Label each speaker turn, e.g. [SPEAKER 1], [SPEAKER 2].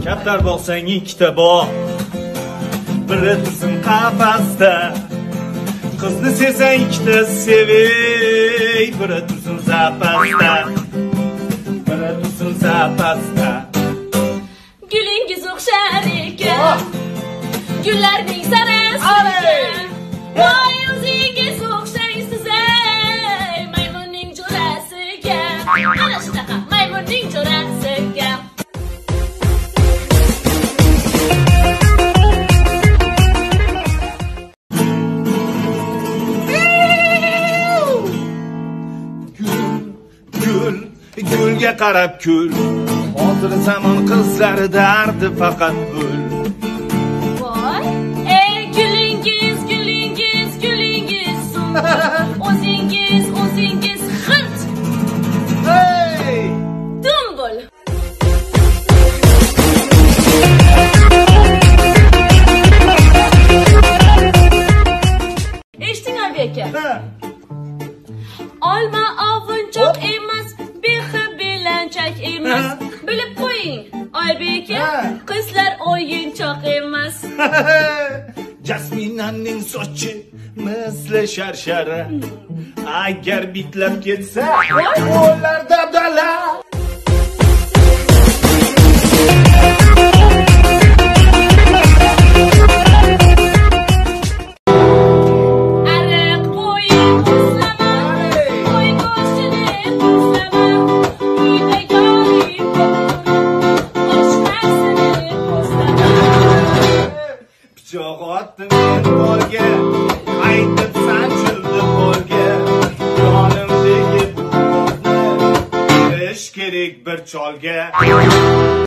[SPEAKER 1] Kaptar boqsang ikkita boq, biri tursin qafasda. Qizni sevsang ikkita sevey, biri tursin zapasda. Biri tursin zapasda.
[SPEAKER 2] Gulingiz o'xshar ekan, gullarning sarasi. Voy o'zingiz o'xshaysiz ey, maymunning jo'rasiga. Ana shunaqa maymunning jo'rasiga.
[SPEAKER 1] Gulga qarab kul, hozir zamon qizlari dardi faqat pul.
[SPEAKER 2] Voy, ey gulingiz, gulingiz, gulingiz, o'zingiz, o'zingiz hirt.
[SPEAKER 1] Hey!
[SPEAKER 2] Dumbul. Eshiting aka. Olma ovunchoq emas, behi belanchak emas. Bilib qo'ying, Oybeka, qizlar o'yinchoq emas.
[SPEAKER 1] Jasminaning sochi misli sharshara. Agar bitlab ketsa, qo'llarda dala. Pichoq qo'lga, aytib sanchildi qo'lga. Yonimdagi bu ish kerak bir cholga.